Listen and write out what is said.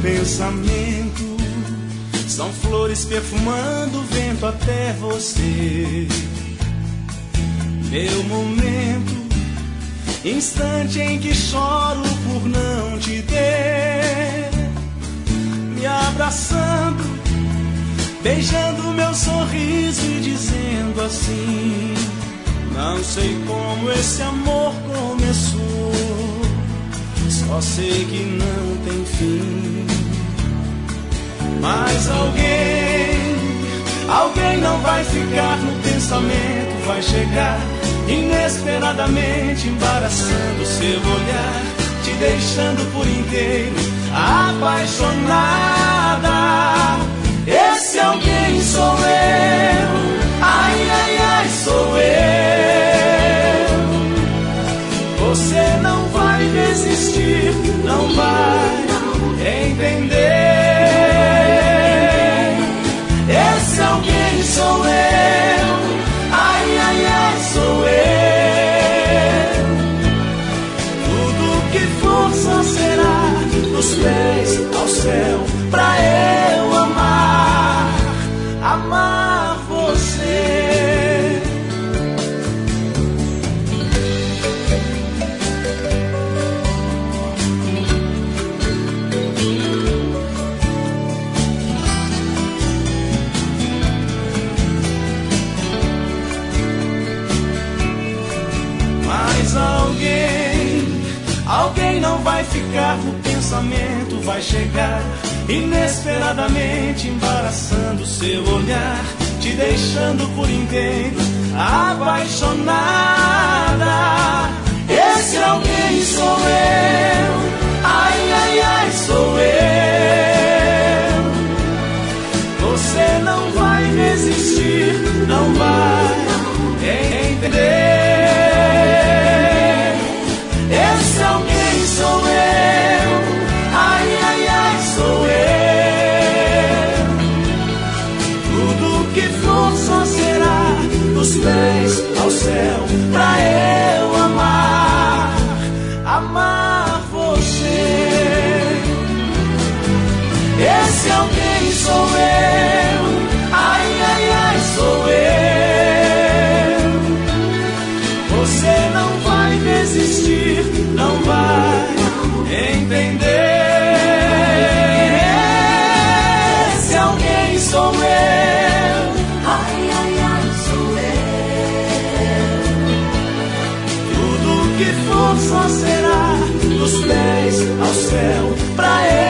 pensamento são flores perfumando o vento até você. Meu momento, instante em que choro por não te ter, me abraçando, beijando meu sorriso e dizendo assim: não sei como esse amor começou, só sei que não tem fim. Mas alguém não vai ficar no pensamento, vai chegar inesperadamente, embaraçando seu olhar, te deixando por inteiro apaixonada. Esse alguém sou eu, ai, ai, ai, sou eu. Você não vai desistir, não vai entender. Esse alguém sou eu, ai, ai, ai, sou eu. Tudo que for só será dos pés ao céu, pra eu amar você. Mas alguém não vai ficar no pensamento, vai chegar inesperadamente, embaraçando seu olhar, te deixando por inteiro apaixonada. Esse alguém sou eu, ai, ai, ai, sou eu. Você não vai resistir, não vai entender. Esse alguém sou eu, ai, ai, ai, sou eu. Tudo que for só será dos pés ao céu, pra eu amar você. Esse alguém sou eu, ai, ai, ai, sou eu. Você não vai desistir, não vai entender. Esse alguém sou eu, ai, ai, ai, sou eu. Tudo que for só será dos pés ao céu, pra eu